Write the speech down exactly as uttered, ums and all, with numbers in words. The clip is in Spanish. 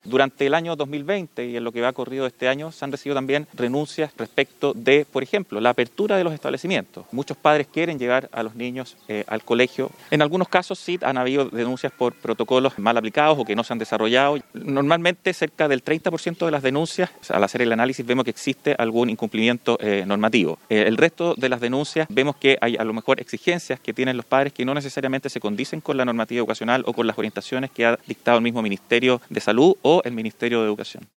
Durante el año dos mil veinte y en lo que va corrido este año se han recibido también renuncias respecto de, por ejemplo, la apertura de los establecimientos. Muchos padres quieren llevar a los niños eh, al colegio. En algunos casos sí han habido denuncias por protocolos mal aplicados o que no se han desarrollado. Normalmente cerca del treinta por ciento de las denuncias, al hacer el análisis vemos que existe algún incumplimiento eh, normativo. Eh, el resto de las denuncias vemos que hay a lo mejor exigencias que tienen los padres que no necesariamente se condicen con la normativa educacional o con las orientaciones que ha dictado el mismo Ministerio de Salud o el Ministerio de Educación.